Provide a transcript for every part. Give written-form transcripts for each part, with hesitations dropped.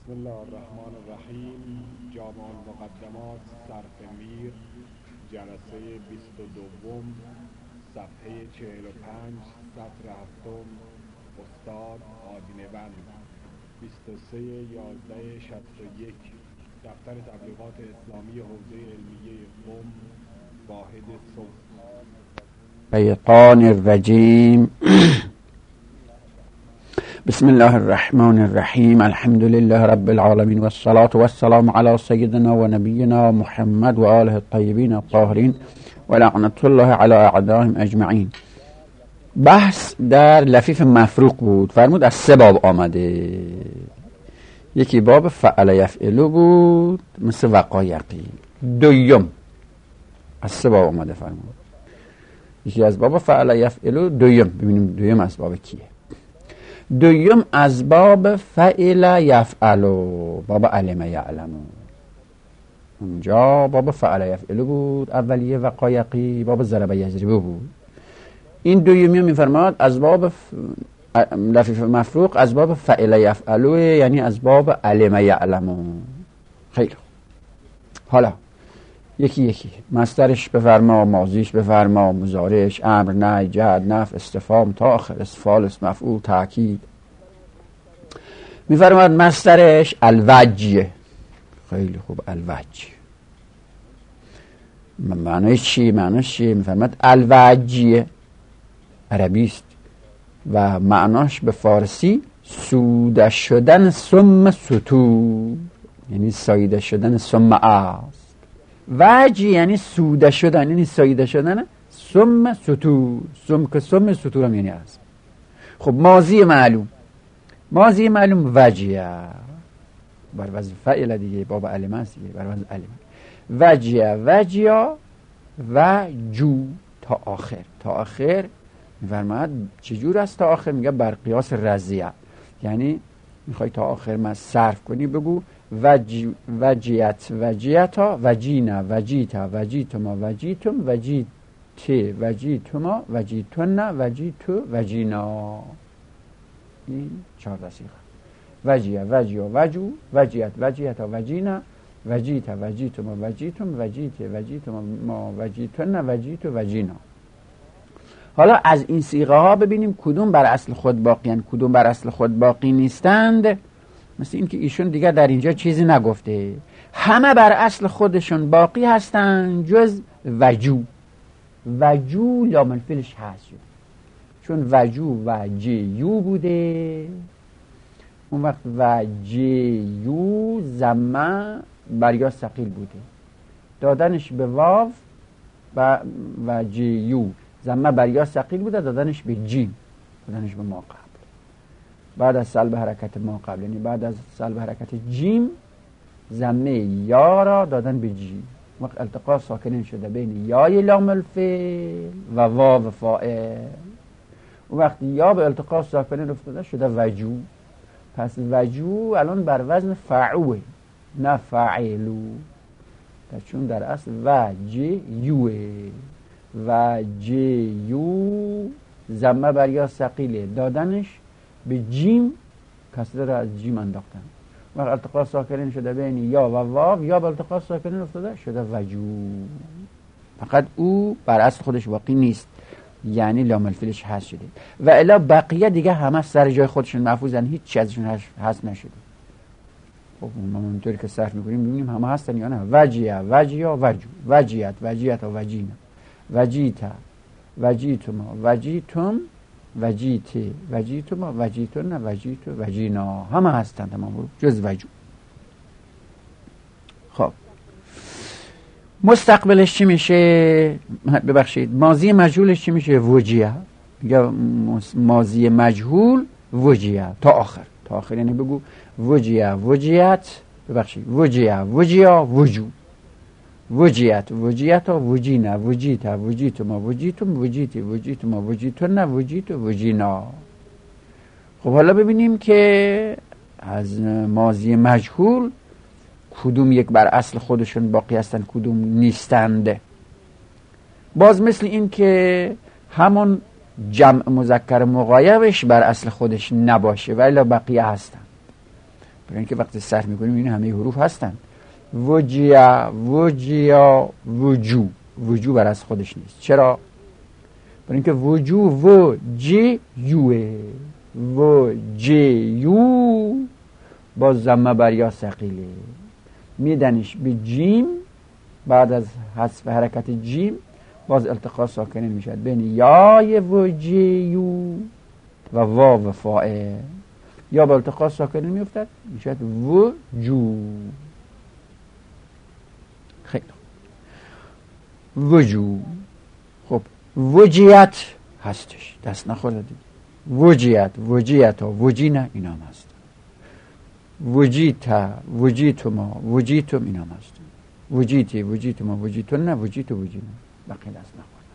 بسم الله الرحمن الرحیم. جامع المقدمات صرف میر، جلسه 22، صفحه 45، سطر 7. استاد آدینه‌بند، 23/11/61. دفتر تبلیغات اسلامی حوزه علمیه قم، واحد صوت. شیطان الرجیم. بسم الله الرحمن الرحیم. الحمد لله رب العالمین والصلاة والسلام علی سیدنا و نبینا محمد و آله الطیبین الطاهرین و لعنت الله علی اعدائهم اجمعین. بحث در لفیف مفروق بود. فرمود از 3 باب آمده. یکی باب فعل یفعلو بود مثل وقایقی. دویم از 3 باب آمده. فرمود یکی از باب فعل یفعلو. دویم ببینیم دویم از باب کیه. دویم از باب فعل یفعلو، باب علم یعلمو. اونجا باب فعل یفعلو بود اولیه، وقایقی باب ضرب یضربو بود. این دویمی میفرماد از باب لفیف مفروق از باب فعل یفعلو، یعنی از باب علم یعلمو. خیلی خوب. حالا یکی یکی مصدرش بفرما، ماضیش بفرما، مضارعش، امر، نهی، جهت، نفی، استفهام تا آخر، استفعال، اسم مفعول، تاکید. میفرماد مصدرش الوجه. خیلی خوب. الوجه معنیش چی؟ میفرماد الوجه عربی است و معناش به فارسی سوده شدن سم ستور، یعنی ساییده شدن سم است. وجه یعنی سوده شدن، یعنی ساییده شدن سم ستور. سم که سم ستور هم یعنی است. خب ماضی معلوم وجه بر وزن فعل دیگه، باب علم است دیگه، بر وزن علم. وجه و جو تا آخر میفرماد چجور است تا آخر؟ میگه بر قیاس رضیه، یعنی میخوای تا آخر ما صرف کنی بگو وجیتا، وجینا، وجیتا، وجیتما، وجیتم، وجیتی، وجیتما، وجیتن، وجیتو، وجینا. این 4 صیغه. وجیه، وجو، وجیتا، وجینا، وجیتا، وجیتما، وجیتم، وجیتی، وجیتما، وجیتن، وجیتو، وجینا. حالا از این صیغه ها ببینیم کدوم بر اصل خود باقیان، کدوم بر اصل خود باقی نیستند. مثل این که ایشون دیگه در اینجا چیزی نگفته، همه بر اصل خودشون باقی هستن جز وجو. لام الفیلش هست شد، چون وجو وجیو بوده. اون وقت وجیو زمه بر یا ثقیل بوده، دادنش به واو و وجیو زمه بر یا ثقیل بوده، دادنش به جیم، دادنش به ما قبل. بعد از سلب حرکت ما قبل، یعنی بعد از سلب حرکت جیم زمه یا را دادن به جیم. وقت التقاء ساکنین شده بین یای لام الفعل و واو فاعل. وقتی یا به التقاء ساکنین افتاده شده وجو. پس وجو الان بر وزن فعوه نه فعلو، چون در اصل وجیو زمه بر یا ثقیله، دادنش به جیم کسره را از جیم انداختن. وقت التقاء ساکنین شده بین یا و واو، یا به التقاء ساکنین افتاده شده وجو. فقط او بر اصل خودش باقی نیست، یعنی لام الفیلش حذف شده و الا بقیه دیگه همه سر جای خودشون محفوظن، هیچ چیز ازشون حذف نشده. خب ما اونطوری که صرف میکنیم ببینیم همه هستن یا نه. وجیه، وجو، وجیت، وجینا، وجیتا، وجیتما، وجیتم، وجیتی، وجیتما، وجیتن، وجیتو، وجینا. همه هستن تمام جز وجو. خب مستقبلش چی میشه؟ ببخشید ماضی مجهولش چی میشه؟ وجیه. یا ماضی مجهول وجیه تا آخر یعنی بگو وجیه، وجیت، ببخشید وجیا، وجو، وجیتا، وجینا، وجیتا، وجیتما، وجیتم، وجیتی، وجیتما، وجیتن، وجیتو، وجینا. خب حالا ببینیم که از ماضی مجهول کدوم یک بر اصل خودشون باقی هستن، کدوم نیستند. باز مثل این که همون جمع مذکر مغایبش بر اصل خودش نباشه ولی بقیه هستن. برای اینکه وقتی صرف میکنیم این همه حروف هستن. وجیا، وجیا، وجو. وجو بر از خودش نیست. چرا؟ برای اینکه وجو و جی یوه، و جی یو با ضمه بر یا ثقیله، میدنش به جیم، بعد از حذف حرکت جیم باز التقاء ساکنین میشد بین یای و جی یو و واو و فاء، یا با التقاء ساکنین میافتد میشد وجو. خیلی وجو. خب وجیت هستش، دست نخورده دیگه. وجیت، وجیت و وجینه اینا هم هست. وجیت، وجیتما، وجیتم اینا هم هست. وجیتی، وجیتما، وجیتون نه، وجیت و وجینه بقیه دست نخورده.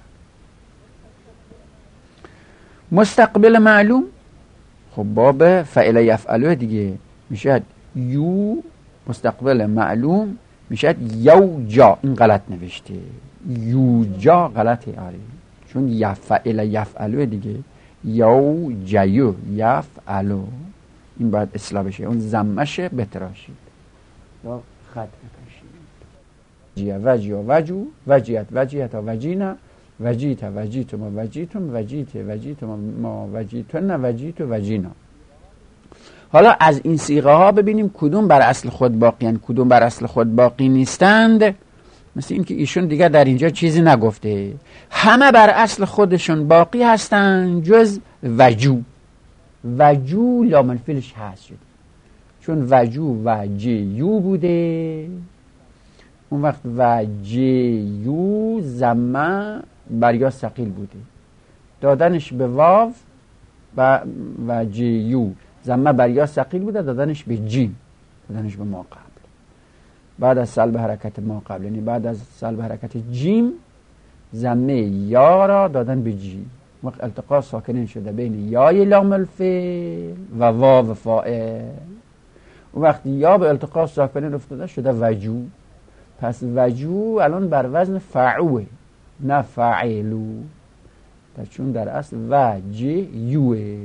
مستقبل معلوم خب باب فعل یفعلوه دیگه میشه یو. مستقبل معلوم میشه یو جا. این غلط نوشته، یو جا غلطه. آره چون یفعل یفعلوه دیگه، یو جیو یفعلو، این باید اصلاح بشه، اون ضمشه بتراشید یا خط بکشید. جیا وجیا وجو، وجیت وجیت وجینا، وجیت وجیتما وجیتم، وجیت وجیتما ما وجیتن، وجیت وجینا. حالا از این صیغه ها ببینیم کدوم بر اصل خود باقیان، کدوم بر اصل خود باقی نیستند. مثل این که ایشون دیگه در اینجا چیزی نگفته، همه بر اصل خودشون باقی هستند جز وجو. وجو لام الفیلش هست شد، چون وجو وجیو بوده، اون وقت وجیو ضمه بر یا ثقیل بوده، دادنش به واو و وجیو ضمه بر یا ثقیل بوده، دادنش به جیم، دادنش به ما قبل. بعد از سلب حرکت ما قبل، یعنی بعد از سلب حرکت جیم ضمه یا را دادن به جیم، وقت التقاء ساکنین شده بین یای لام الفعل و واو فاعل. وقتی یا به التقاء ساکنین افتاده شده وجو. پس وجو الان بر وزن فعوه نه فعلو، چون در اصل وجیوه.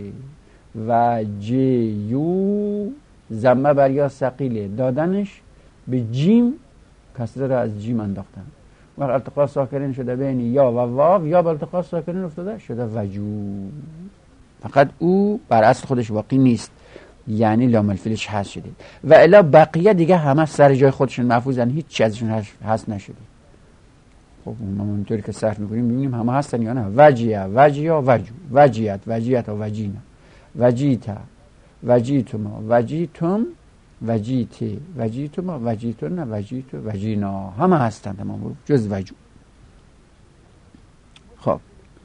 وجیو ضمه بر یا ثقیله، دادنش به جیم، کسره را از جیم انداختن. وقت التقاء ساکنین شده بین یا و واو، یا به التقاء ساکنین افتاده شده وجو. فقط او بر اصل خودش باقی نیست، یعنی لام الفیلش هست شده، و الا بقیه دیگه همه سر جای خودشون محفوظن، هیچ چیز ازشون هست نشده. خب ما اونطوری که صرف میکنیم ببینیم همه هستن یا نه. وجیه وجیا وجو، وجیت وجیت و وجینا، وجیتا وجیتما وجیتم، وجیتی وجیتما وجیتن، وجیت وجینا، همه هستن تمام جز وجو. خب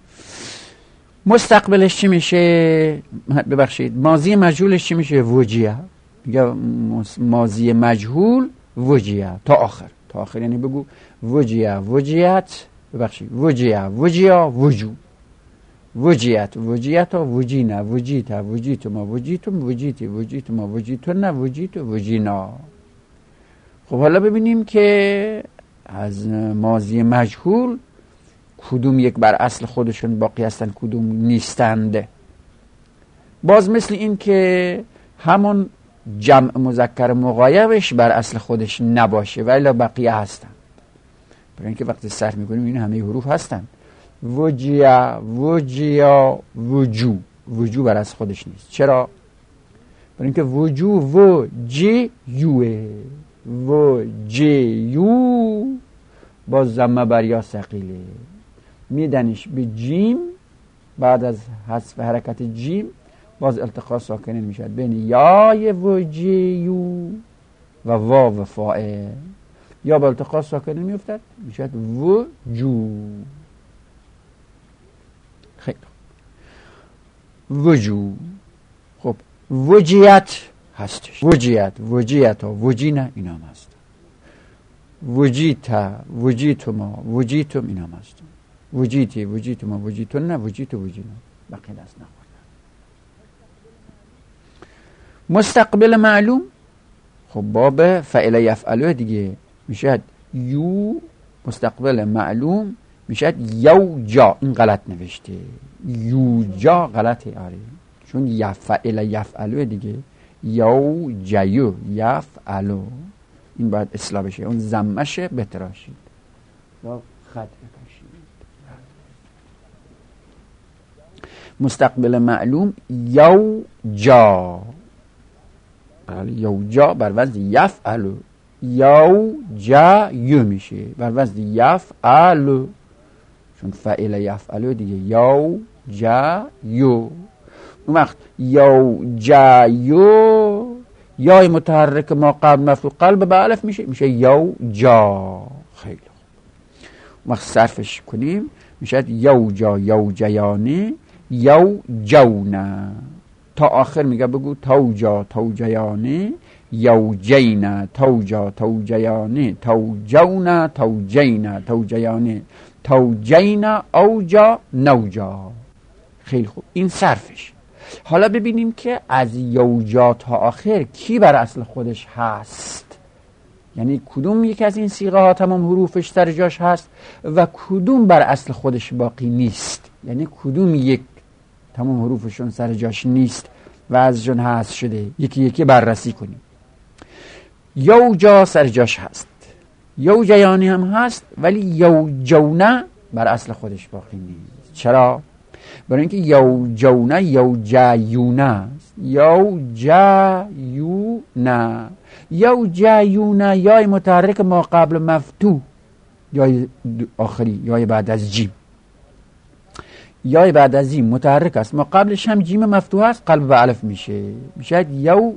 مستقبلش چی میشه؟ ببخشید ماضی مجهولش چی میشه؟ وجیه. یا ماضی مجهول وجیه تا آخر، تا آخر یعنی بگو وجیه وجیت، ببخشید وجیه وجیا وجو، وجیت وجیت وجینا، وجیت وجیتما وجیتم، وجیتی وجیتما وجیتن، وجیت وجینا. خب حالا ببینیم که از ماضی مجهول کدوم یک بر اصل خودشون باقی هستن کدوم نیستند. باز مثل این که همون جمع مذکر مغایبش بر اصل خودش نباشه ولی بقیه هستن. برای اینکه وقتی صرف میکنیم این همه حروف هستن. وجیا وجیا وجو، وجو بر اصل خودش نیست. چرا؟ برای اینکه وجو و جی یوه، و جی یو با ضمه بر یا ثقیله، میدنش به جیم، بعد از حذف حرکت جیم باز التقاء ساکنین میشد بین یای وجیو و واو و فاعل، یا با التقاء ساکنین میافتد میشد وجو. خیلی وجو. خب وجیت هستش، وجیت وجیت و وجینا اینا هم هست، وجیتا وجیتما وجیتم اینا هم هست، وجیتی وجیتما وجیتن، وجیت وجینا بقیه دست نخورد. مستقبل معلوم خب باب فعل یفعلوه دیگه میشه یو. مستقبل معلوم میشه یو جا. این غلط نوشته، یو جا غلطه. آره چون یفعل یفعلوه دیگه، یو جیو یفعلو، این باید اصلاح بشه، اون ضمش بتراشید یا خط بکشید. مستقبل معلوم یو جا، یو جا بر وزن یفعلو، یو جا یو میشه بر وزن یفعلو، چون فعل یفعلو دیگه، یو جا یو. اون وقت یو جا یو، یای متحرک ما قبل مفتوح قلب به الف میشه یو جا. خیلی خوب. اون وقت صرفش کنیم میشه یو جا یو جیانه یو جونه، تا آخر میگه بگو تو جا تو جیانه یو جینه، تو جا تو جیانه تو جونه تو جینه تو جیانه تو جینه او جا نو جا. خیلی خوب، این صرفش. حالا ببینیم که از یو جا تا آخر کی بر اصل خودش هست، یعنی کدوم یک از این صیغه ها تمام حروفش سر جاش هست و کدوم بر اصل خودش باقی نیست، یعنی کدوم یک تمام حروفشون سر جاش نیست و ازشون هست شده. یکی یکی بررسی کنیم. یو جا سر جاش هست، یو جیانی هم هست، ولی یو جونه بر اصل خودش باقی نیست. چرا؟ برای اینکه یو جونه یو جیونه است، یو جیونه، یو جیونه یای متحرک ما قبل مفتوح، یای آخری، یای بعد از جیم، یای بعد از جیم متحرک است، ما قبلش هم جیم مفتوح است، قلب به الف میشه یو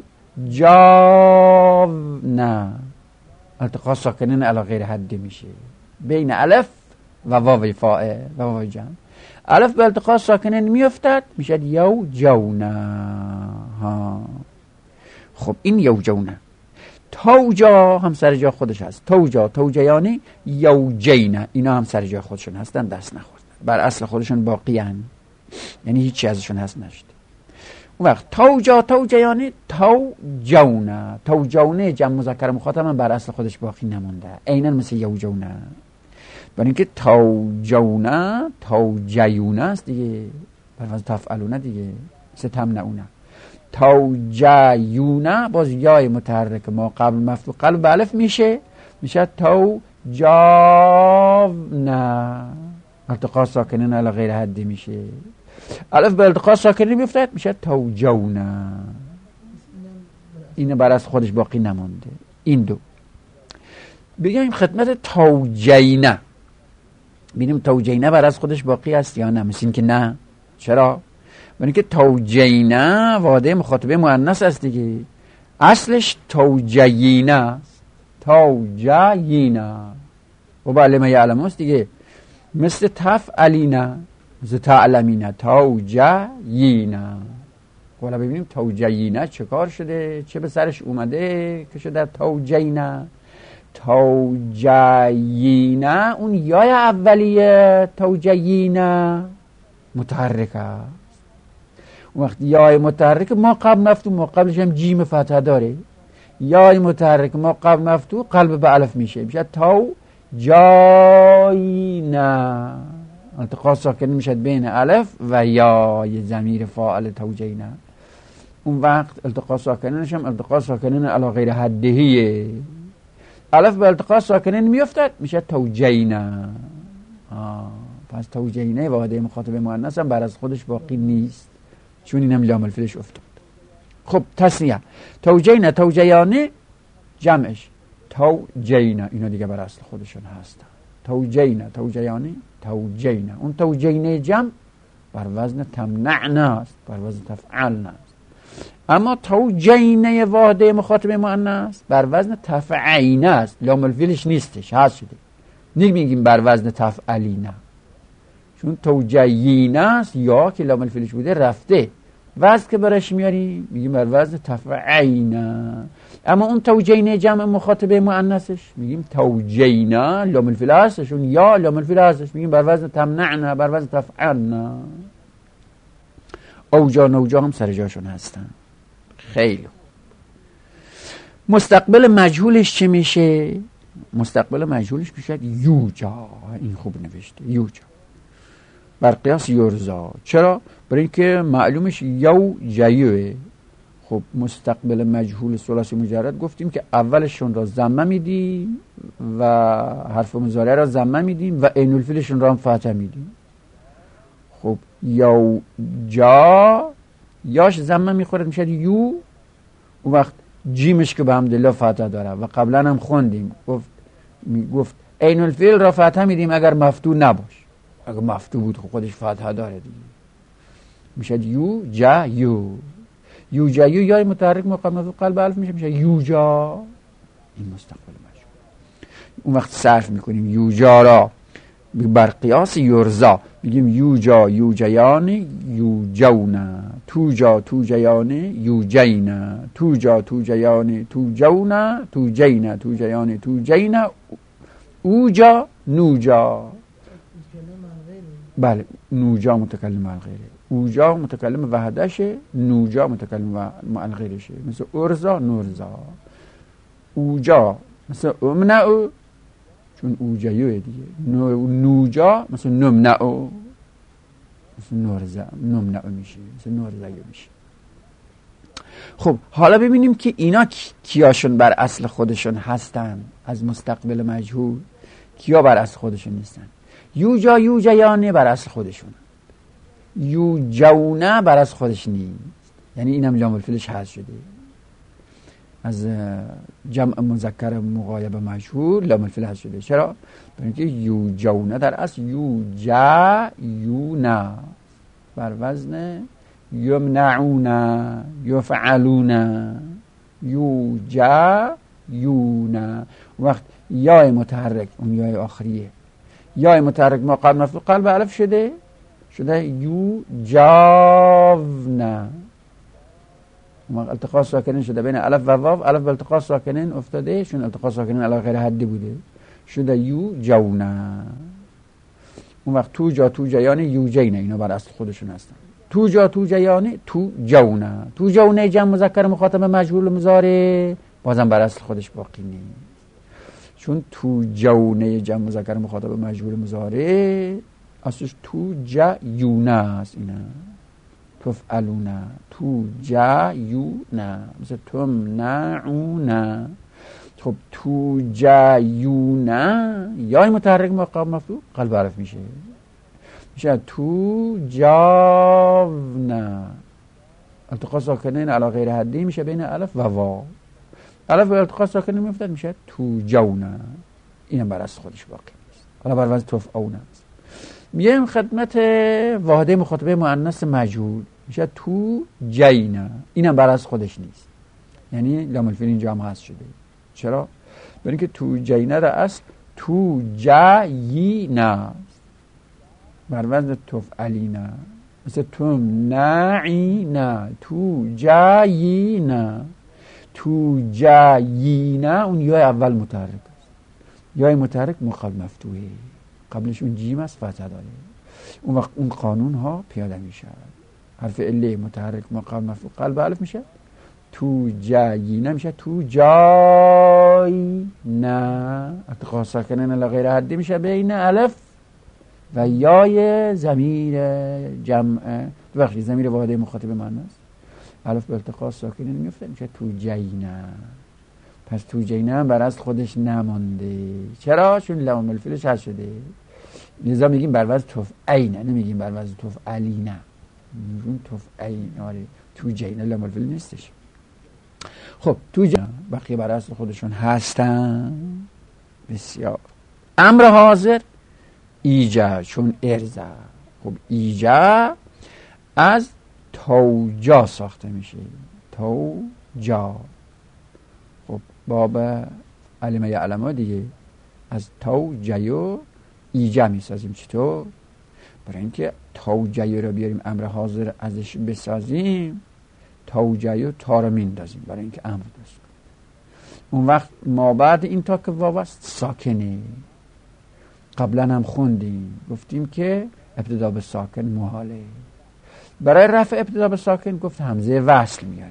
جاونه، التقاء ساکنین علی غیر حد میشه بین الف و واو فاعل و واو جمع. الف به التقاء ساکنین میافتد میشه یو جونه ها. خب این یو جونه. تو جا هم سر جا خودش هست، تو جا تو جیانی یو جینه، اینا هم سر جا خودشون هستن، دست نخوردن، بر اصل خودشون باقی هن، یعنی هیچی ازشون هست نشده. اون وقت تو جا تو جیانی تو جونه، تو جونه جمع مذکر مخاطب هم بر اصل خودش باقی نمونده، عیناً مثل یو جونه، برای اینکه تو جونه تو جیونه است دیگه، بر وزن تفعلونه دیگه، مثل تمنعونه. تو جیونه باز یای متحرک ما قبل مفتوح قلب به الف میشه تو جاونه، التقاء ساکنین علی غیر حدی میشه، الف به التقاء ساکنین میفته میشه تو جونه، این بر از خودش باقی نمونده. این دو بگیم خدمت تو جینه، ببینیم تو جینه بر از خودش باقی است یا نه. مثل که نه. چرا؟ برای اینکه تو جینه واده مخاطبه مؤنث است دیگه، اصلش تو جینه است، تو جینه و بعلم یعلم است دیگه، مثل تفعلینه، مثل تعلمینه، تو جینه. حالا ببینیم تو جینه چه کار شده، چه به سرش اومده که شده تو جینه. تو جینه اون یای اولیه تو جینه متحرک است، اون وقت یای متحرک ما قبل مفتوح، ما قبلش هم جیم فتحه داره، یای متحرک ما قبل مفتوح قلب به الف میشه تو جاینه، التقاء ساکن میشه بین الف و یای ضمیر فاعل تو جینه. اون وقت التقاء ساکنینش هم التقاء ساکنین علی غیر حدهیه، الف به التقاء ساکنین میافتد میشه تو جینه. پس تو جینه واحده مخاطب مؤنث هم بر از خودش باقی نیست، چون اینم لام الفلش افتاد. خب تسنیه تو جینه تو جیانه، جمعش تو جینه، اینا دیگه بر اصل خودشون هستن. تو جینه تو جیانه تو جینه، اون تو جینه جمع بر وزن تمنعن است، بر وزن تفعلن است. اما تو جینه واحده مخاطب مؤنث بر وزن تفعینه است، لام الفیلش نیستش، هست شده، نمیگیم بر وزن تفعلینه، چون تو جینه است یا که لام الفیلش بوده رفته، وزن که برش میاری میگیم بر وزن تفعینه. اما اون تو جینه جمع مخاطب مؤنثش میگیم تو جینه، لام الفیل هستش، اون یا لام الفیل هستش، میگیم بر وزن تمنعنه، بر وزن تفعلنه. اوجا نوجا هم سر جاشون هستن. خیلی مستقبل مجهولش چه میشه؟ مستقبل مجهولش میشه یوجا، این خوب نوشته یوجا، بر قیاس یرزا. چرا؟ برای اینکه معلومش یو جیوه. خب مستقبل مجهول ثلاثی مجرد گفتیم که اولشون را ضمه میدیم و حرف مضارع را ضمه میدیم و عین الفیلشون را هم فتحه میدیم. خب یا جا یاش ضمه میخوره میشه یو، اون وقت جیمش که به حمدالله فتحه داره و قبلا هم خوندیم گفت عین الفیل را فتحه میدیم اگر مفتوح نباش، اگر مفتوح بود خودش فتحه داره دیگه، میشه یو جا یو. یو جا یو یا متحرک مقام مفتوح قلب الف میشه یو جا، این مستقبل مجهول. اون وقت صرف میکنیم یو جا را بر قیاس یرزا، میگیم یو جا یو جیان یو جونا، تو جا تو جیان یو جینا، تو جا تو جیان تو جونا، تو جینا تو جیان تو جینا، او جا نو جا. بله نوجا متکلم مع الغیره، اوجا متکلم وحدشه، نوجا متکلم مع الغیرشه، مثل ارزا نورزا. اوجا مثل امنعو چون اوجایوه دیگه، نوجا مثل نمنعو مثل نورزا، نمنعو میشه مثل نورزایو میشه. خب حالا ببینیم که اینا کیاشون بر اصل خودشون هستن از مستقبل مجهول، کیا بر اصل خودشون نیستن. یوجا یوجیانه بر اصل خودشون، یوجونه بر اصل خودش نیست، یعنی اینم لام الفیلش حذف شده از جمع مذکر مغایب مجهول، لام الفیل حذف شده. چرا؟ برای اینکه یوجونه در اصل یوجا یونا بر وزن یمنعونا یفعلونا، یوجا یونا. وقت یا متحرک اون یا آخریه، یا متحرک ما قبل مفتوح قلب الف شده یو جاونا، التقاء ساکنین شده بین الف و واو، الف به التقاء ساکنین افتاده چون التقاء ساکنین علی غیر حدی بوده شده یو جونا. اون وقت تو جا تو جیانه یو جینه، اینا بر اصل خودشون هستن. تو جا تو جیانه تو جونا، تو جونه جمع مذکر مخاطب مجهول مضارع بازم بر اصل خودش باقی نیست، چون تو جونه جمع مذکر مخاطب مجهول مضارع اصلش تو جیونه است. اینا تفعلونا تو جیونا مثل تمنعونا. خب تو جیونا یا متحرک مقام مفتوح قلب الف میشه تو جاونا، التقاء ساکنین علی غیر حدی میشه بین الف و واو، الف به التقاء ساکنین میفتد میشه تو جونا، اینم بر اصل خودش باقی نیست. حالا بر وزن تفعونا میایم خدمت واحده مخاطبه مؤنث مجهول میشه تو جینا، اینم بر اصل خودش نیست، یعنی لام الفیل اینجا هم حذف شده. چرا؟ برای اینکه تو جینا در اصل تو جینا بر وزن تفعلینا، مثل تمنعینا تو جینا، تو جینا اون یای اول متحرک است، یای متحرک مقابل مفتوحه، قبلش اون جیم است فتحه داره. اون وقت اون قانون ها پیاده میشه، حرف اله متحرک مقابل مفتوح قلب الف میشه تو جینا میشه تو جای نه، التقاء ساکنین علی غیر حدی میشه بین الف و یای ضمیر جمع بخشی ضمیر واحده مخاطب مؤنث، الف به التقاء ساکنین میفته میشه تو جینا. پس تو جینا هم بر اصل خودش نمانده. چرا؟ چون لام الفیلش حذف شده، لذا میگیم بر وزن تفعینا، نمیگیم بر وزن تفعلینا، میگیم تفعین. آره تو جینا لام الفیل نیستش. خب تو جینا بقیه بر اصل خودشون هستن. بسیار. امر حاضر ایجا چون ارزا. خب ایجا از توجا ساخته میشه، توجا. خب باب علمه یعلمه دیگه از توجیو ایجا میسازیم. چطور؟ برای اینکه توجیو رو بیاریم امر حاضر ازش بسازیم، توجیو تا رو میندازیم برای اینکه امر دست. اون وقت ما بعد این تا که واو است ساکنه. قبلا هم خوندیم گفتیم که ابتدا به ساکن محاله. برای رفع ابتدا به ساکن گفت همزه وصل میاریم.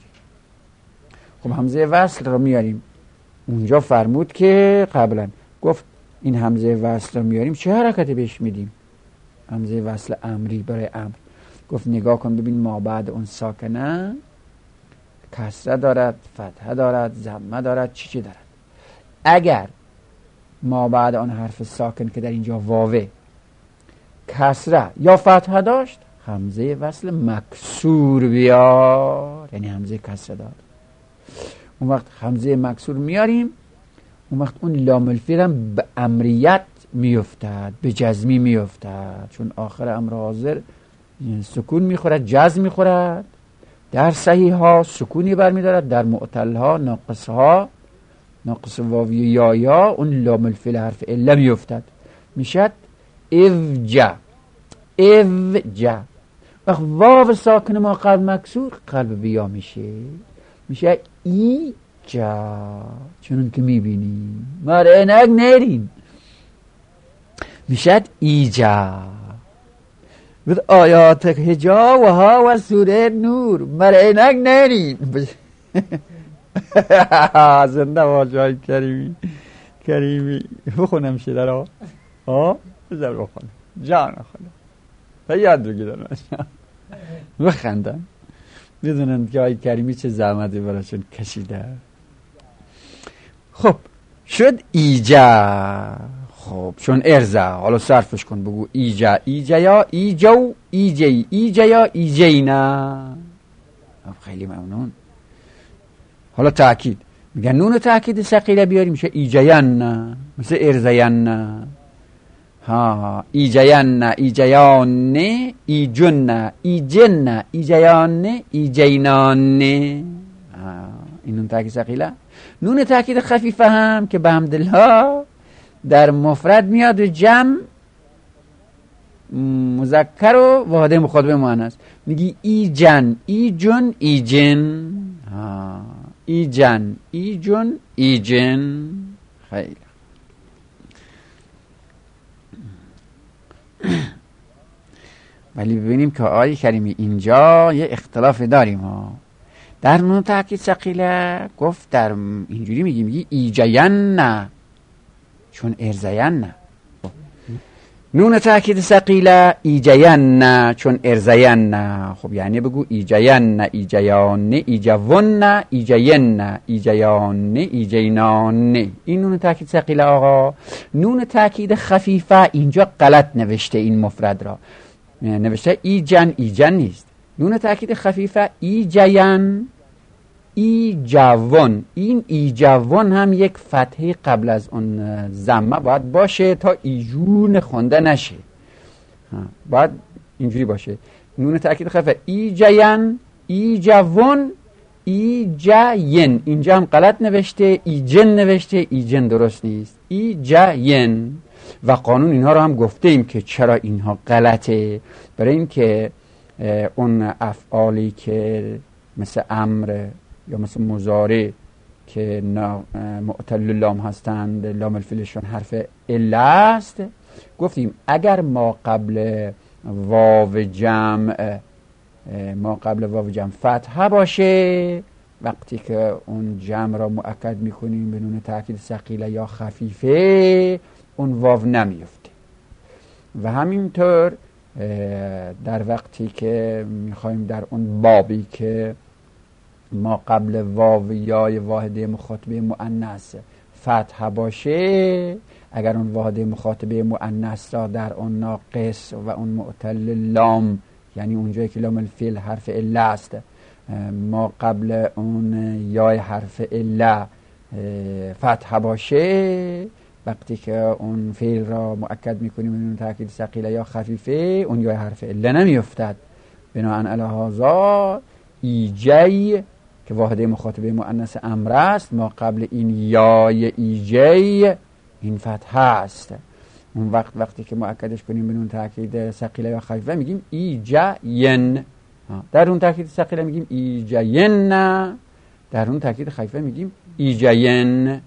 خب همزه وصل رو میاریم، اونجا فرمود که قبلا گفت این همزه وصل رو میاریم چه حرکتی بهش میدیم؟ همزه وصل امری برای امر. گفت نگاه کن ببین ما بعد اون ساکنه کسره دارد، فتحه دارد، ضمه دارد، چی دارد. اگر ما بعد آن حرف ساکن که در اینجا واوه کسره یا فتحه داشت، همزه وصل مکسور بیار، یعنی همزه کسره دار. اون وقت همزه مکسور میاریم، اون وقت اون لام الفعل هم به امریت میافتد، به جزمی میافتد، چون آخر امر حاضر سکون میخورد، جزم میخورد. در صحیح ها سکونی برمیدارد، در معتل ها ناقص ها، ناقص واوی یا اون لام الفعل حرف الا میافتد، میشد افجا. افجا. وقت واو ساکن ما قلب مکسور قلب بیا میشه ایجا، چون که میبینیم مرنگ نرین، میشد ایجا. بود آیات حجاب و ها و سوره نور مرنگ نرین. زنده واجه کریمی بخونم شده را بذار بخونم جان خدا تا یاد بگیرن بخندن بدونن که آقای کریمی چه زحمتی براشون کشیده. خب شد ایجا. خب چون ارزه حالا صرفش کن، بگو ایجا، ایجا یا ایجو، ایجی، ایجا یا ایجینا. خیلی ممنون. حالا تأکید میگن نون تأکید ثقیله بیاریم میشه ایجاین، مثل ارزاین. ها ایجاین، ایجایان، ایجن، ایجن، ایجایان، ایجینان. این نون تأکید ثقیله. نون تأکید خفیفه هم که به حمدالله در مفرد میاد و جمع مذکر و واحده مخاطبه مؤنث. میگی ایجن، ایجن، ایجن. ایجن، ایجن، ایجن. خیلی ولی ببینیم که آقای کریمی اینجا یه اختلاف داریم ها. در نون تأکید ثقیله گفت در اینجوری میگی ایجاین نه، چون ارزاین نه. نون تأکید ثقیله ایجاین نه، چون ارزاین نه. خب یعنی بگو ایجاین نه، ایجایان نه، ایجاون نه، ایجاین نه، ایجایان نه، ایجینان نه. این نون تأکید ثقیله آقا. نون تأکید خفیفه اینجا غلط نوشته، این مفرد را نوشته ایجن، ایجن نیست. نون تأکید خفیفه ایجاین، ایجاون. این ایجاون هم یک فتحه قبل از اون ضمه باید باشه تا ایجون خونده نشه، باید اینجوری باشه. نون تأکید خفیفه ایجاین، ایجاون، ایجاین. اینجا هم غلط نوشته، ایجن نوشته، ایجن درست نیست، ایجاین. و قانون اینها رو هم گفته ایم که چرا اینها غلطه. برای این که اون افعالی که مثل امر یا مثل مضارع که معتل لام هستند، لام الفعلشون حرف الا است، گفتیم اگر ما قبل واو جمع فتحه باشه، وقتی که اون جمع را مؤکد میکنیم به نون تأکید ثقیله یا خفیفه، اون واو نمیفته. و همینطور در وقتی که میخوایم در اون بابی که ما قبل واو یا واحده مخاطبه مؤنث فتحه باشه، اگر اون واحده مخاطبه مؤنث را در اون ناقص و اون معتل لام، یعنی اونجایی که لام الفعل حرف الا است، ما قبل اون یا حرف الا فتحه باشه، وقتی که اون فعل را مؤکد میکنیم اون تأکید ثقیله یا خفیفه، اون یا حرف الا نمیافتد. بناهن علی هذا ایجی که واحده مخاطبه مؤنث امر است، ما قبل این یای ایجی این فتحه است. اون وقتی که مؤکدش کنیم به نون تأکید ثقیله یا خفیفه میگیم ایجاین. در اون تأکید ثقیله میگیم ایجاین، در اون تأکید خفیفه میگیم ایجاین.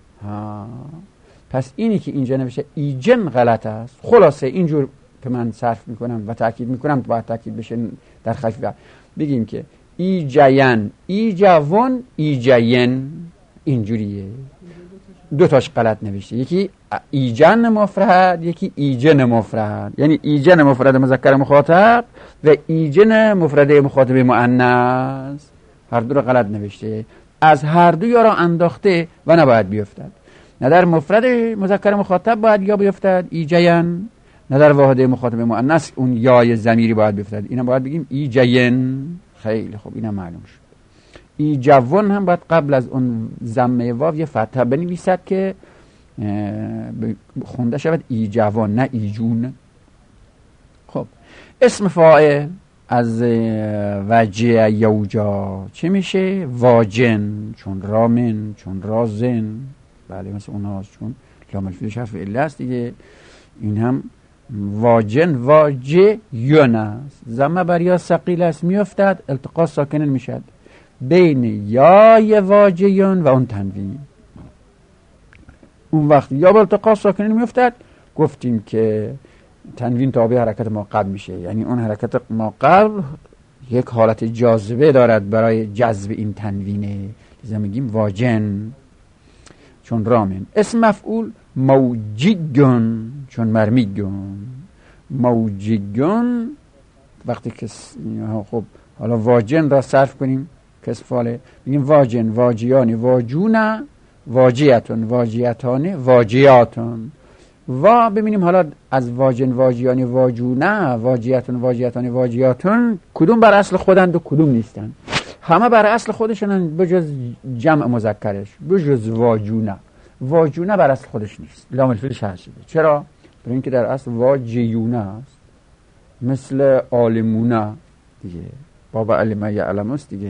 پس اینی که اینجا نوشته ایجن غلط است. خلاصه اینجور که من صرف میکنم و تأکید میکنم باید تأکید بشه در خفیفه. بگیم که ایجاین، ایجاون، ایجاین. اینجوریه. دو تاش غلط نوشته، یکی ایجن مفرد، یکی ایجن مفرد. یعنی ایجن مفرد مذکر مخاطب و ایجن مفرد مخاطب مؤنث. هر دو رو غلط نوشته، از هر دو یا را انداخته و نباید بیفتد. نه در مفرد مذکر مخاطب باید یا بیفتد ایجین، نه در واحد مخاطب مؤنث اون یای ضمیری باید بیفتد. اینا باید بگیم ایجین. خیلی خوب، اینا معلوم شد. ایجون هم باید قبل از اون ضمه واو یه فتحه بنویسد که خونده شود ایجوان نه ایجون. خب اسم فاعل از وجه یوجا چه میشه؟ واجن، چون رامن، چون رازن، بله مثل اونهاست، چون لام الفیلش حرف عله است دیگه. این هم واجن واجه یون است، ضمه بر یا ثقیل است میافتد، التقاء ساکنین میشد بین یای واجه یون و اون تنوین. اون وقت یا با التقاء ساکنین میافتد، گفتیم که تنوین تابع حرکت ما قبل میشه، یعنی اون حرکت ما قبل یک حالت جاذبه دارد برای جذب این تنوینه، لذا میگیم واجن چون رامن. اسم مفعول موجیگون چون مرمیگون. موجیگون وقتی که خب حالا واجن را صرف کنیم کس فاله، میگیم واجن واجیانی واجونه واجیتون واجیتانه واجیاتون. و ببینیم حالا از واجن واجیانی واجونه واجیتون واجیتانه واجیاتون کدوم بر اصل خودند و کدوم نیستن؟ همه بر اصل خودشونن بجز جمع مذکرش، بجز واجونه. واجونه بر اصل خودش نیست، لام الفیلش حذف شده. چرا؟ برای اینکه در اصل واجیونه است، مثل عالمونه دیگه، بابا علمه یعلم است دیگه.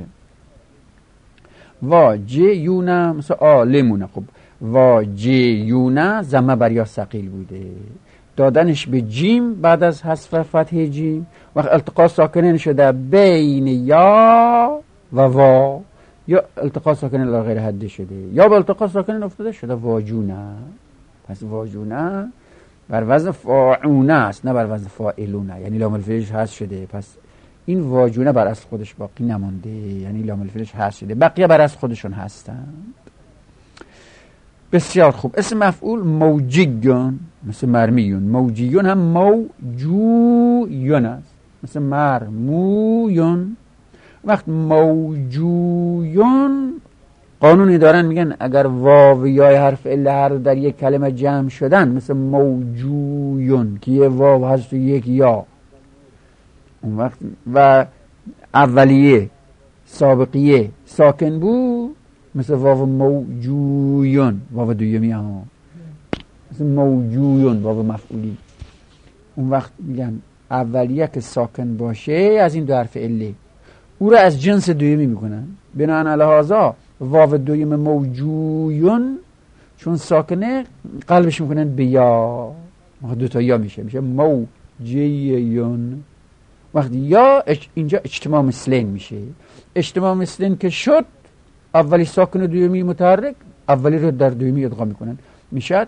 واجیونه مثل عالمونه. خب واجیونه ضمه بر یا ثقیل بوده، دادنش به جیم بعد از حذف فتح جیم، وقت التقاء ساکنین شده بین یا و وا، یا التقاء ساکنین لا غیر حد شده، یا با التقاء ساکنین افتاده شده واجونه. پس واجونه بر وزن فاعونه است، نه بر وزن فاعلونه، یعنی لام الفیلش حذف شده. پس این واجونه بر اصل خودش باقی نمونده، یعنی لام الفیلش حذف شده، بقیه بر اصل خودشون هستند. بسیار خوب. اسم مفعول موجیگون مثل مرمیون، موجیون هم موجویون است مثل مرمویون. وقت موجویون قانونی دارن، میگن اگر واو یا حرف عله هر در یک کلمه جمع شدن مثل موجویون که یه واو هست و یک یا، اون وقت و اولیه سابقیه ساکن بود مثل واو موجویون، واو دویمی ها مثل موجویون واو مفعولی. اون وقت میگن اولیه که ساکن باشه از این دو حرف عله او را از جنس دویمی میکنن. بناهن الهازا واو دویم موجویون چون ساکنه قلبش میکنن به یا، دوتا یا میشه موجیون. وقتی یا اینجا اجتماع مثلین میشه، اجتماع مثلین که شد اولی ساکن و دویمی متحرک اولی رو در دویمی ادغام میکنن، میشد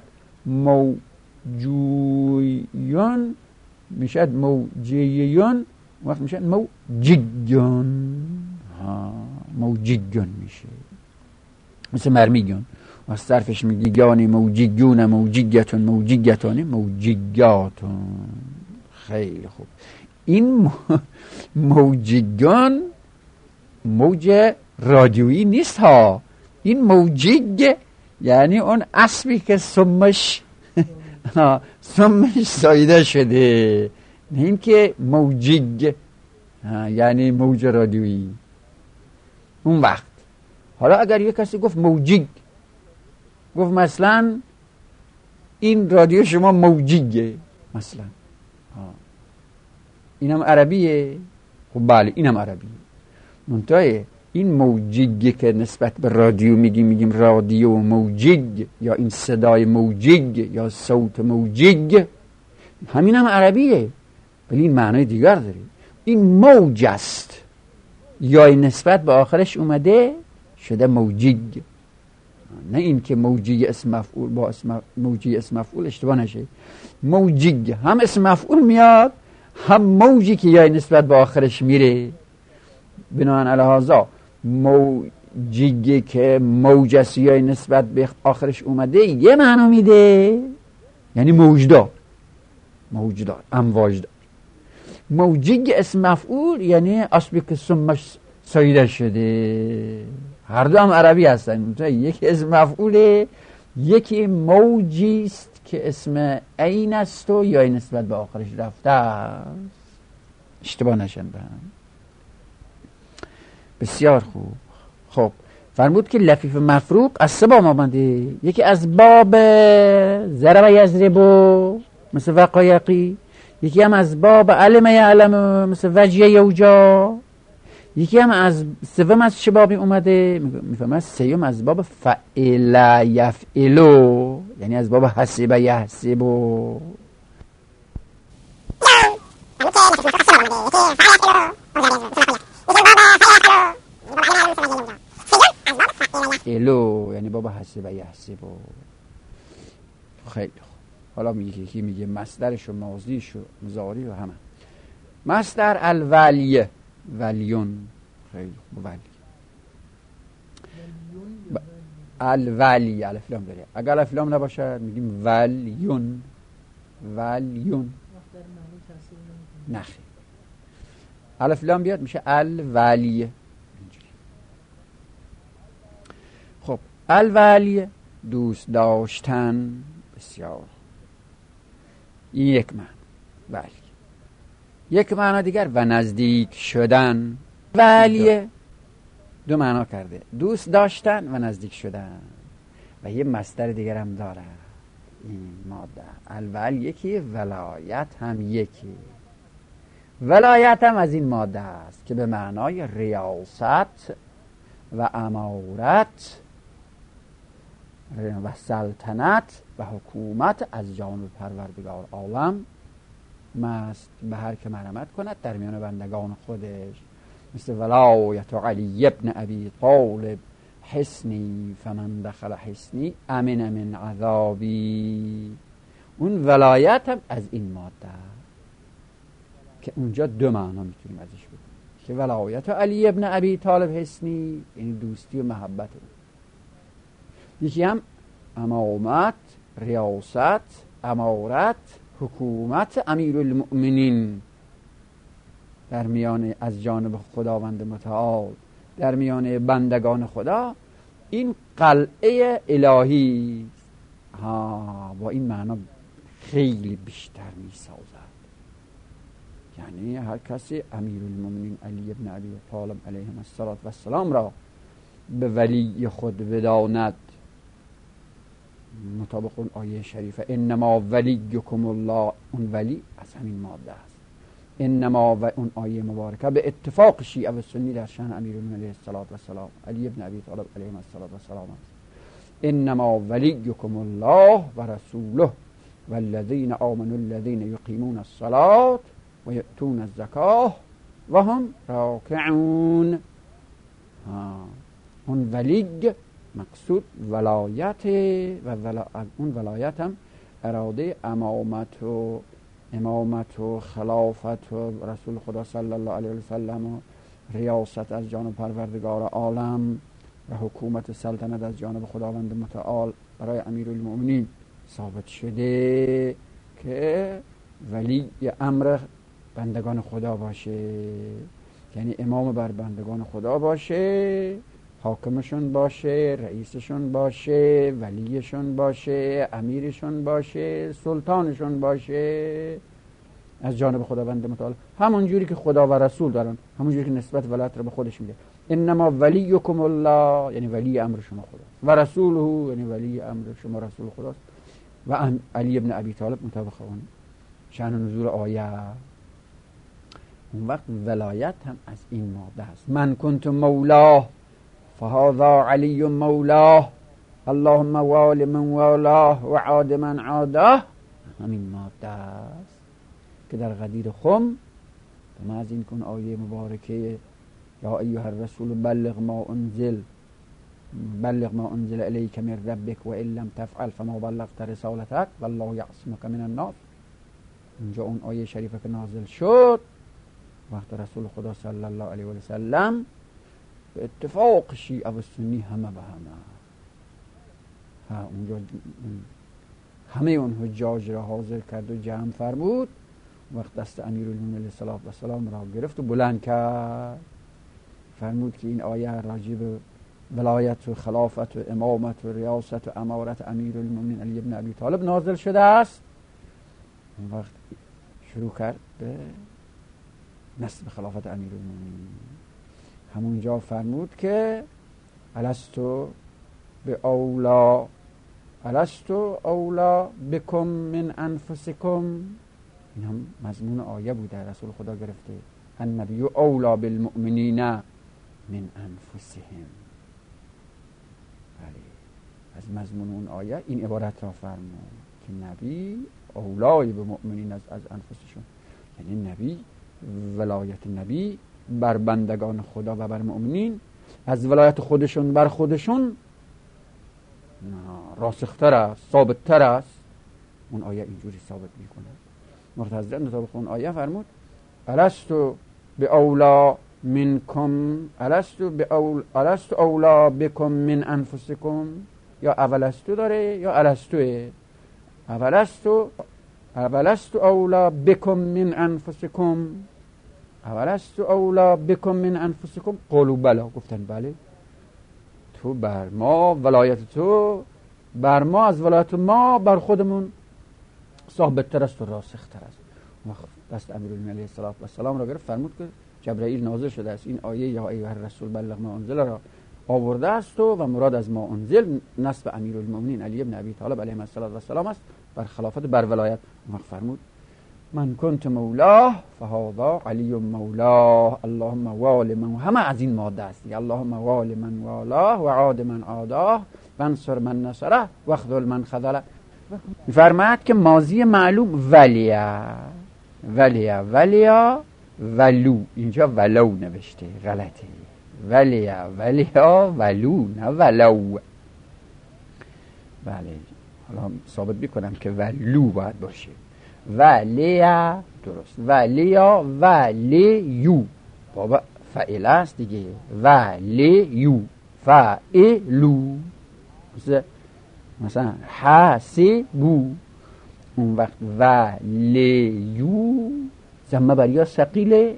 موجویون، میشد موجیون، وقت میشد موجیگون. موجیگون میشه مثل مرمیگون. و صرفش میگی یعنی موجیگون موجیگتون موجیگتانه موجیگاتون. خیلی خوب. این موجیگون موج رادیویی نیست ها، این موجیگ یعنی اون اسبی که سمش ساییده شده، نه این که موجیگ یعنی موج رادیویی. اون وقت حالا اگر یک کسی گفت موجیگ، گفت مثلا این رادیو شما موجیگه مثلا، اینم عربیه. خب بله اینم عربیه، منتهای این موجیگ که نسبت به رادیو میگیم رادیو موجیگ یا این صدای موجیگ یا صوت موجیگ، همین هم عربیه ولی این معنای دیگر داره. این موج است یا نسبت به آخرش اومده شده موجیگ، نه این که موجی اسم مفعول با موجی اسم مفعول اشتباه نشه. موجیگ هم اسم مفعول میاد هم موجی که یا نسبت به آخرش میره. بناهن الهازا موجیگی که موجسی یا نسبت به آخرش اومده یه معنی میده، یعنی موجدار امواجدار. موجیگ اسم مفعول یعنی اسبی که ساییده شده. هر دو هم عربی هستن. یکی اسم مفعوله، یکی موجی است که اسم عین است و یا نسبت به آخرش رفته است. اشتباه نشن به هم. بسیار خوب. خب فرمود که لفیف مفروق از سه باب آمده. یکی از باب ضرب یضرب مثل وقایقی، یکی هم از باب علم یعلم مثل وجه یوجا، یکی هم از سوم از چه بابی اومده؟ میفهمه سیوم از باب فعل یفعلو، یعنی از باب حسب یحسبو. الو یعنی باب حسب یحسبو. خیلی خوب. حالا میگه یکی میگه مصدرش و ماضیش و مضارع و همه. مصدر الولی، ولیون. خیلی خوب. ولی الولی الف لام داره. اگر الف لام نباشه میگیم ولیون. ولیون نخی. الف لام بیاد میشه الولی. خب الولی دوست داشتن. بسیار. این یک معنی. ولی یک معنا دیگر و نزدیک شدن. ولی دو معنا کرده، دوست داشتن و نزدیک شدن. و یه مصدر دیگر هم داره این ماده. الول یکی، ولایت هم یکی. ولایت هم از این ماده است که به معنای ریاست و امارت و سلطنت و حکومت از جانب پروردگار عالم مست به هر که مرحمت کند در میان بندگان خودش. مثل ولایت علی ابن ابی طالب حسنی فمن دخل حسنی امن من عذابی. اون ولایت هم از این ماده که اونجا دو معنا میتونیم ازش بگیم که ولایت علی ابن ابی طالب حسنی یعنی دوستی و محبت اون. یکی هم امامت، ریاست، امارت، حکومت امیر المؤمنین در میان از جانب خداوند متعال در میان بندگان خدا. این قلعه الهی با این معنا خیلی بیشتر می سازد. یعنی هر کسی امیر المؤمنین علی ابن ابی طالب علیه السلام را به ولی خود بداند مطابق اون آیه شریفه انما ولیکم الله. اون ولی از همین ماده است. انما و اون آیه مبارکه به اتفاق شیعه و سنی در شأن امیرالمومنین علیه السلام علی ابن ابی طالب علیه السلام است. انما ولیکم الله و رسوله والذین آمنوا الذین یقیمون الصلاة و یأتون الزکاة و هم راکعون. اون ولی مقصود ولایت و اون ولایت هم اراده امامت و خلافت و رسول خدا صلی الله علیه و سلم و ریاست از جانب پروردگار عالم و حکومت سلطنت از جانب خداوند متعال برای امیرالمؤمنین ثابت شده که ولی امر بندگان خدا باشه، یعنی امام بر بندگان خدا باشه، حاکمشون باشه، رئیسشون باشه، ولیشون باشه، امیرشون باشه، سلطانشون باشه از جانب خداوند متعال. همون جوری که خدا و رسول دارن، همون جوری که نسبت ولایت رو به خودش میده. انما ولیکم الله یعنی ولی امر شما خدا و رسوله یعنی ولی امر شما رسول خداست. و علی ابن ابی طالب مطابق اون شأن نزول آیه. اون وقت ولایت هم از این ماده است. من کنت مولاه فهذا علی مولاه اللهم وال من والاه و عاد من عاداه. همین ماده است که در غدیر خم ما از این کن آیه مبارکه یا ایها الرسول بلغ ما انزل الیک من ربک و ان لم تفعل فما بلغت رسالتک والله یعصمک من الناس. اینجا اون آیه شریفه که نازل شد وقت رسول خدا صلی الله علیه و سلم به اتفاق شیعه و سنی همه به همه اونجا همه اون حجاج را حاضر کرد و جمع فرمود. وقت دست امیرالمومنین علیه السلام را گرفت و بلند کرد فرمود که این آیه راجع به ولایت و خلافت و امامت و ریاست و امارت امیرالمومنین علی بن ابی طالب نازل شده است. اون وقت شروع کرد به نسب خلافت امیرالمومنین. همونجا فرمود که الستو اولا بکم من انفسکم. این هم مضمون آیه بوده، رسول خدا گرفته النبی اولا بالمؤمنین من انفسهم. بله، از مضمون اون آیه این عبارت را فرمود که نبی اولای به مؤمنین از انفسشون، یعنی نبی، ولایت نبی بر بندگان خدا و بر مؤمنین از ولایت خودشون بر خودشون راسختر است، ثابتتر است. اون آیه اینجوری ثابت میکنه. مرتضی مطابق اون آیه فرمود الستو به اولا منکم الستو اولا بکم من انفسکم، یا اولستو داره یا الستوه. اولستو اولا بکم من انفسکم، اولستو اولا بکم من انفسکم قالوا بلا، گفتن بله، تو بر ما ولایت تو بر ما از ولایت ما بر خودمون ثابت‌تر است و راسختر است. دست امیرالمومنین علیه السلام را گرفت، فرمود که جبرائیل نازل شده است، این آیه یا ایها الرسول بلغ ما انزل را آورده است و مراد از ما انزل نسب امیرالمومنین علی بن ابی طالب علیه السلام است بر خلافت بر ولایت. اون فرمود من کنت مولاه فهذا علی مولاه اللهم وال من، همه از این ماده است دیگه، اللهم وال من والاه و عاد من عاداه و انصر من نصره و خذل من خذله. فرماد که ماضی معلوم ولیا ولو، اینجا ولو نوشته، غلطه، ولیا ولو نه ولو. بله، حالا ثابت بکنم که ولو باید باشه. ولیا درست، ولیا ولیو بابا فعل است دیگه، ولیو فعلو، مثلا حاسبو. اون وقت ولیو ضمه بر یا ثقیله،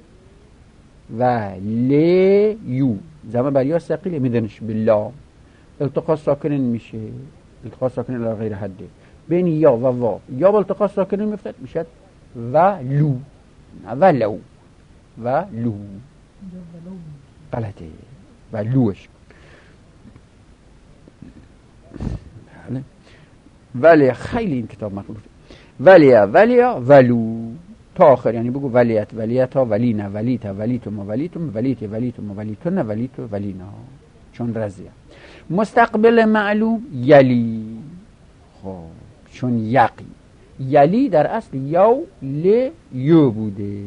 ولیو ضمه بر یا ثقیله میدنش بالله، التقاء ساکنین میشه، التقاء ساکنین الی غیر حده بین یا و وا، یا با التقاء ساکنین میفتد میشد ولو نه ولو غلطه، ولوش. ولی خیلی این کتاب مخلوطه، ولیا ولو تا آخر، یعنی بگو ولیتا ولینا ولیتا ولیتم ولیتم ولیتم ولیتن ولیتو ولینا، چون رضیه. مستقبل معلوم یلی، خب چون یلی در اصل یو بوده،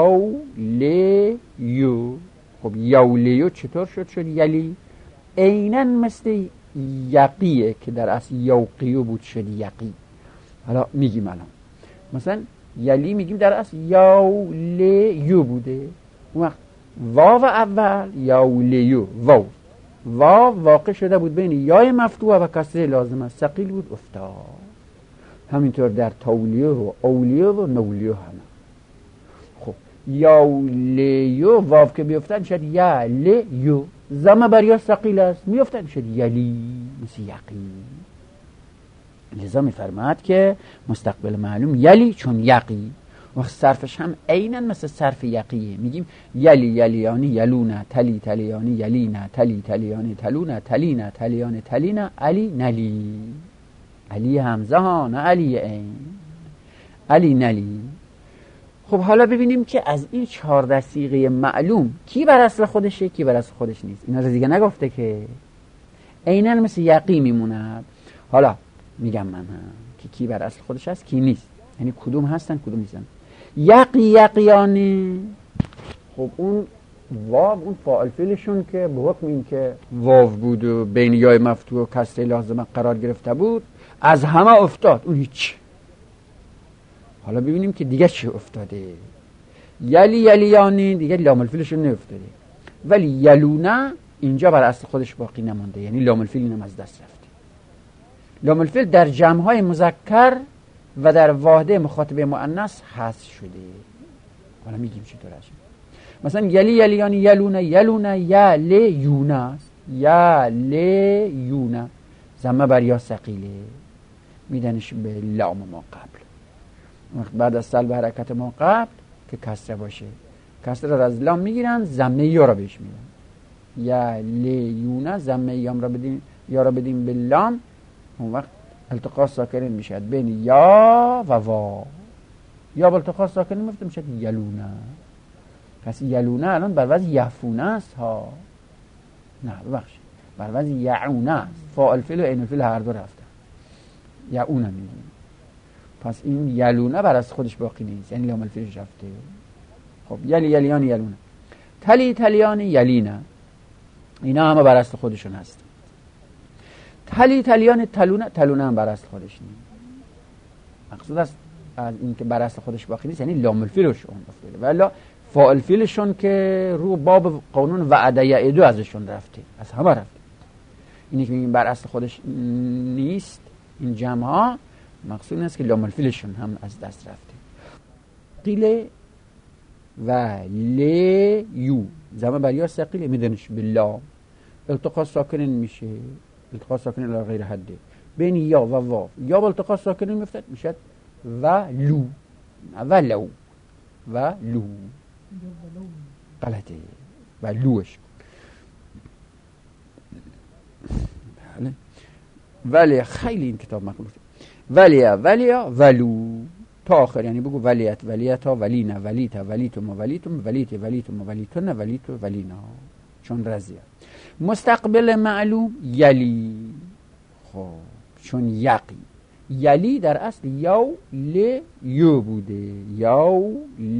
یو. خب یولیو چطور شد یلی؟ عیناً مثل یقیه که در اصل یوقیو بود شد یقی. حالا میگیم الان مثلا یلی میگیم در اصل یولیو بوده، اون وقت واو اول یولیو، واو واقع شده بود بین یای مفتوحه و کسره لازمه، ثقیل بود افتاد. همینطور در تولیو و اولیو و نولیو همه. خب یولیو واو که بیفتن شد یلیو، زمه بر یا ثقیل است میفتن شد یلی، مثل یقی. لذا میفرماد که مستقبل معلوم یلی چون یقی، وقت صرفش هم عیناً مثل صرف یقیه. میگیم یلیانی یلونا، تلیانی یلینا، تلیانی تلونا، تلینا تلینا، علی نلی، علی همزه ها نه علی عین، علی نلی. خب حالا ببینیم که از این 14 صیغه معلوم کی بر اصل خودشه کی بر اصل خودش نیست. اینا رو دیگه نگفته که عیناً مثل یقی میموند. حالا میگم من که کی بر اصل خودش هست کی نیست، یعنی کدوم هستن کدوم نیستن. یقیانی، خب اون واو اون فاعل فعلشون که به حکم این که واو بود و بین یای مفتوح و کسره لازمه قرار گرفته بود از همه افتاد، اون هیچ. حالا ببینیم که دیگه چی افتاده. یلیانی دیگه لام الفعلشون نیفتاده، ولی یلونا اینجا بر اصل خودش باقی نمانده، یعنی لام الفعل اینم از دست رفته. لام الفعل در جمع‌های مذکر و در واحده مخاطبه مؤنث حذف شده. حالا میگیم چطور هست. مثلا یلی یلیان یلونه یلونه یلیون است، یلیون ضمه بر یا ثقیله میدنش به لام ما قبل. بعد از سلب حرکت ما قبل که کسره باشه، کسره را از لام میگیرن، ضمه یا را بهش میدن، یلیون ضمه یا را بدیم به لام، اون وقت التقاء ساکنین میشد بین یا و وا، یا با التقاء ساکنین میفته میشد یلونه. پس یلونه الان بر وزن یفونه است ها، نه ببخشید بر وزن یعونه است، فاعل فعل و عین الفعل هر دو رفتن، یعونه میگیم. پس این یلونه بر از خودش باقی نیست، یعنی لام الفعلش رفته. خب یلی یلیان یلونه، تلی تلیان یلینه، اینا همه بر اصل خودشون هست. تلی تلیان تلونه، تلونه هم بر اصل خودش نیست. مقصود است از این که بر اصل خودش باقی نیست یعنی لام الفعلش اون افتاده، ولی فاعل فعلشون که رو باب قانون وعده یعدو ازشون رفته، از همه رفته. اینی که میگیم بر اصل خودش نیست این جمع ها، مقصود این است که لام الفعلشون هم از دست رفته. قیل و لیو زمان بر یا ثقیل میدنش بالله، التقاء ساکنین میشه، التقاء ساکنین الی غیر حده بین یا و واو، یا با التقاء ساکنین میفته میشد و لو و لو و لو، غلطه و لوش. بله ولی خیلی این کتاب مخلوطه، ولیا ولو تا آخر، یعنی بگو ولیت ولیتا ولینا ولیتا ولیتم ولیتم ولیت ولیتم ولیتن ولیت ولینا، چون رضیه. مستقبل معلوم یلی، خب چون یقی، یلی در اصل یو لیو بوده، یو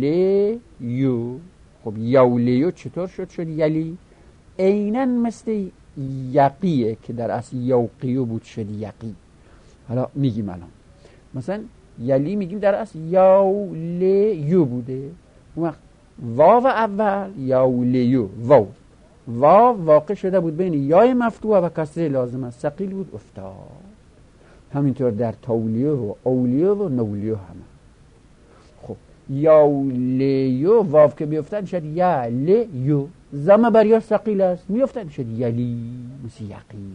لیو. خب یو لیو چطور شد یلی؟ عیناً مثل یقیه که در اصل یوقیو بود شد یقی. حالا میگیم الان مثلا یلی میگیم در اصل یو لیو بوده، اون وقت واو اول یو لیو، واو واقع شده بود بین یای مفتوحه و کسره لازمه، ثقیل بود افتاد. همینطور در تولیو و اولیو و نولیو همه. خب یو لیو واو که بیفتد شد یا لیو، ضمه بر یا ثقیل است میفتد شد یلی، مثل یقی.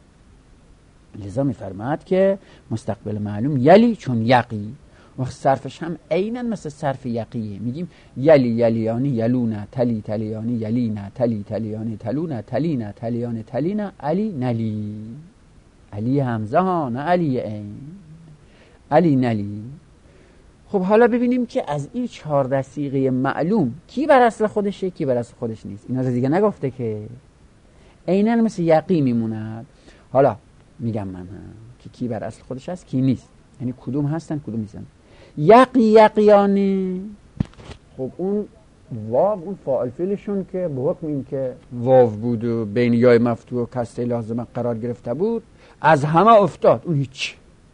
لذا میفرماد که مستقبل معلوم یلی چون یقی، وقت صرفش هم عیناً مثل صرف یقیه. میگیم یلی یلیانی یلونه، تلی تلیانی یلینه، تلی تلیانی تلونه، تلینه تلیانی تلینه، علی نلی، علی همزه ها نه علی عین، علی نلی. خب حالا ببینیم که از این 14 صیغه معلوم کی بر اصل خودشه کی بر اصل خودش نیست. اینا رو دیگه نگفته که عیناً مثل یقی میموند. حالا میگم من که کی بر اصل خودش هست کی نیست، یعنی کدوم هستن کدوم نیستن. یقیانی، خب اون واو اون فاعل فعلشون که به حکم این که واو بود و بین یای مفتوح و کسره لازمه قرار گرفته بود از همه افتاد، اون هیچ.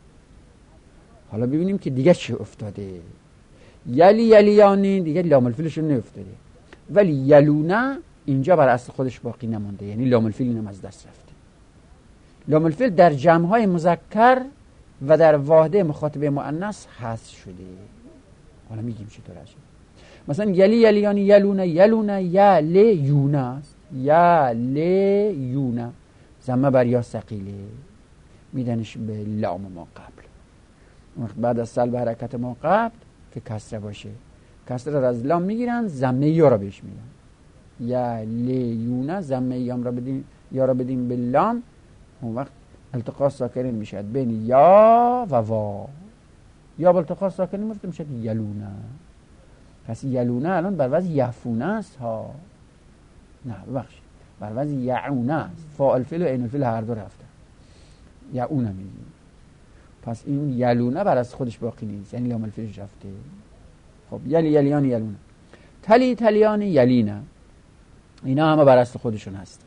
حالا ببینیم که دیگه چه افتاده. یلی یلیانی دیگه لام الفعلشون نیفتاده، ولی یلونه اینجا بر اصل خودش باقی نمونده، یعنی لام الفعل اینم از دست رفته. لام الفعل در جمع‌های مذکر و در واحده مخاطبه مؤنث حذف شده. حالا میگیم چطور هست. مثلا یلی یلیانی یلونه یلونه یلیون است، یلیون ضمه بر یا ثقیله میدنش به لام ما قبل. بعد از سلب حرکت ما قبل که کسره باشه، کسره را از لام میگیرن، ضمه یا را بهش میدن، یلیون ضمه یا را بدیم به لام، اون وقت التقاء ساکنین میشد بین یا و وا، یا با التقاء ساکنین میفته میشد یلونه. پس یلونه الان بر وزن یفونه است ها، نه ببخشید بر وزن یعونه است، فاعل فعل و عین الفعل هر دو رفتن، یعونه میگیم. پس این یلونه بر از خودش باقی نیست، یعنی لام الفعلش رفته. خب یلی یلیان یلونه، تلی تلیان یلینه، اینا همه بر اصل خودشون هست.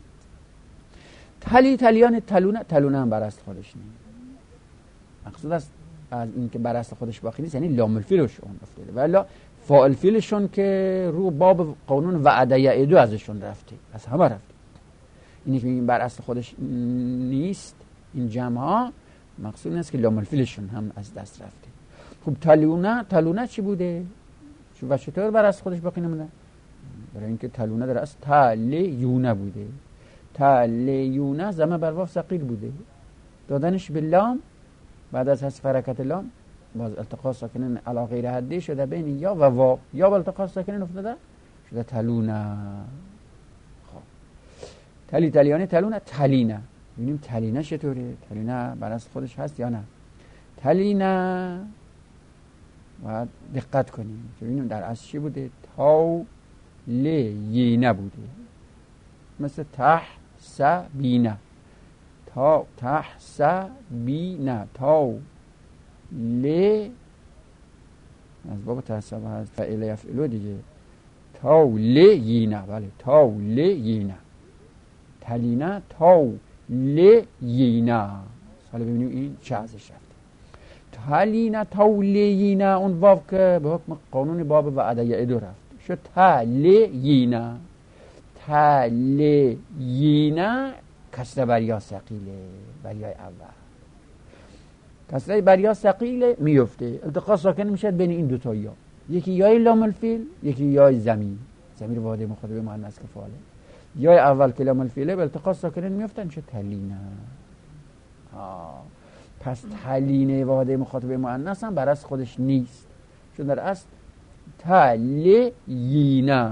تلی تلیان تلونه، تلونه هم بر اصل خودش نیست. مقصود است از این که بر اصل خودش باقی نیست یعنی لام الفعلش اون افتاده، ولی فاعل فعلشون که رو باب قانون وعده یعدو ازشون رفته، از همه رفته. اینی که میگیم بر اصل خودش نیست این جمع ها، مقصود است که لام الفعلشون هم از دست رفته. خب تلونه چی بوده و چطور بر اصل خودش باقی نمونده؟ برای اینکه تلونه در اصل تلیونه بوده. تلیونه ضمه بر واو ثقیل بوده، دادنش به لام بعد از حذف حرکت لام باز التقاء ساکنین علی غیر حدی شده بین یا و واو، یا با التقاء ساکنین افتاده شده تلونه. خب تلیانه تلونه تلینه. ببینیم تلینه چطوره؟ تلینه بر اصل خودش هست یا نه؟ تلینه باید دقت کنیم که ببینیم در اصل چی بوده؟ تاولینه بوده، مثل تحسبینه، تحسبینه، تاولی از باب تحسب هست فعل یفعلو دیگه، تاولینه. بله تاولینه. تلینه تاولینه. حالا ببینیم این چه ازش رفته. تلینه تاولینه اون واو که به حکم قانون باب وعده یعدو رفت شد تلینه. تلینه کسره بر یا ثقیله، بر یای اول کسره بر یا ثقیله میفته، التقاء ساکن میشه بین این دوتا یا، یکی یای لام الفیل یکی یای ضمیر واحد مخاطب مؤنث که فاعله. یای اول که لام الفیله به التقاء ساکنین میفتن میشه تلینه. پس تلینه واحد مخاطب مؤنث هم بر از خودش نیست، چون در اصل تلینه.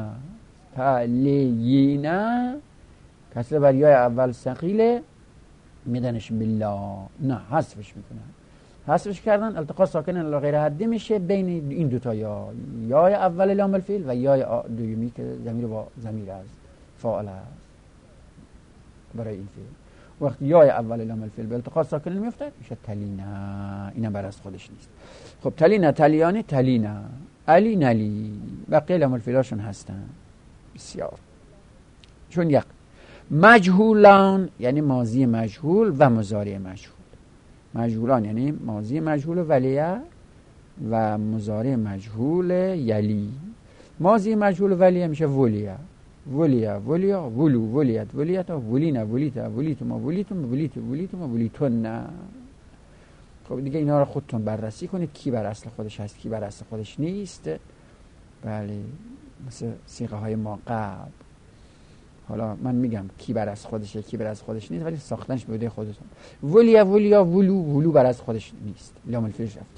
تلینه کسره بر یای اول ثقیله میدنش بالله، نه حذفش میکنن. حذفش کردن التقاء ساکن الی غیر حدی میشه بین این دوتا یا، یای اول لام الفیل و یای دومی که ضمیر با ضمیر است فاعل است برای این فعل. وقتی یای اول لام الفیل به التقاء ساکن میفته میشه تلینه. اینم بر از خودش نیست. خب تلینه تلیانه تلینه، علی نلی بقیه لام الفیلاشون هستن بسیار. چون یک مجهولان یعنی ماضی مجهول و مضارع مجهول. مجهولان یعنی ماضی مجهول ولیه و مضارع مجهول یلی. ماضی مجهول ولیه میشه ولیه، ولیا ولو ولیت ولیتا ولینا ولیتا ولیتما ولیتم ولیتم ولیتون. خب دیگه اینا رو خودتون بررسی کنید کی بر اصل خودش هست کی بر اصل خودش نیست. بله مثل صیغه های ما قبل. حالا من میگم کی بر از خودشه کی بر از خودش نیست، ولی ساختنش به عهده خودتون. ولیا ولو بر از خودش نیست، لام الفیل رفت.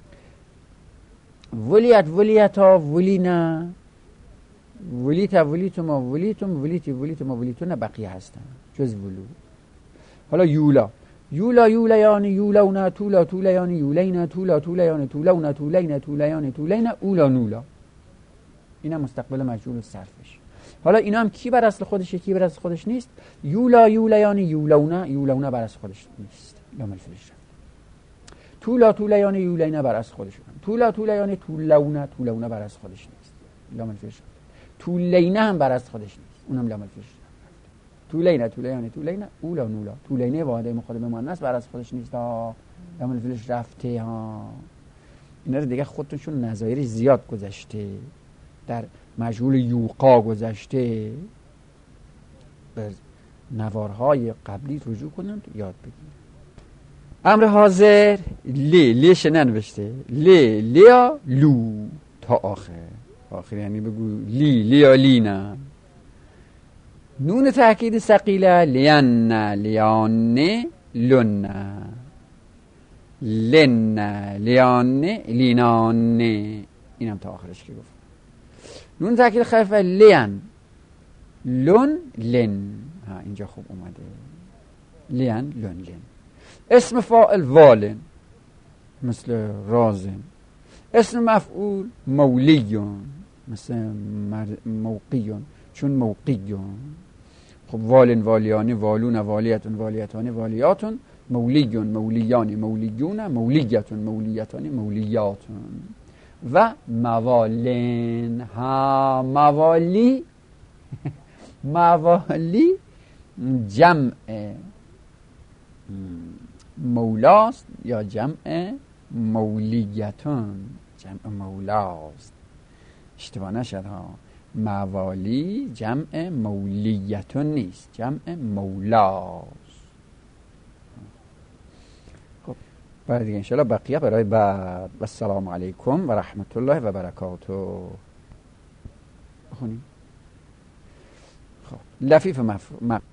ولیتا ولینا ولیتا ولیتما ولیتم ولیتما ولیتون بقیه هستن جز ولو. حالا یولیان یولونا تولیان یولینا تولیان تولونا تولینا اولا نولا. اینا مستقبل مجهول صرفش. حالا اینا هم کی بر اصل خودشه کی بر اصل خودش نیست؟ یولیان یولونا بر اصل خودش نیست، لام الفیل رفت. تولیان یولینا بر اصل خودشون. تولیان تولونا بر اصل خودش نیست، لام الفیل رفت. تولینا هم بر اصل خودش نیست، اونم لام الفیل رفت. تولینا اولا نولا. تولینه واحد مخاطب مؤنث بر اصل خودش نیست، لام الفیل رفته ها. اینا رو دیگه خودتون نظایر زیاد گذشته، در مجهول یوقا گذشته، به نوارهای قبلی رجوع کنند یاد بگیرید. امر حاضر لیش ننوشته لیا لو تا آخر یعنی بگو لیا لینا. نون تأکید ثقیله لیانه لن لیانه لینانه. اینم تا آخرش که گفت. نون تأکید خفیفه لین لن لن. اینجا خوب اومده لین لن لن. اسم فاعل والن مثل رازن. اسم مفعول مولیون مثل موقیون چون موقیون. خب والن والیانه والون والیتون والیتانه والیاتون مولیون مولیان مولیون مولیتون مولیتانه مولیاتون. و موالن ها موالی موالی جمع مولاست یا جمع مولیتون جمع مولاست، اشتباه نشد ها. موالی جمع مولیتون نیست، جمع مولاست. خب برای دیگه انشاءالله بقیه برای بعد. السلام علیکم و رحمت الله و برکاته. بخونیم. لفیف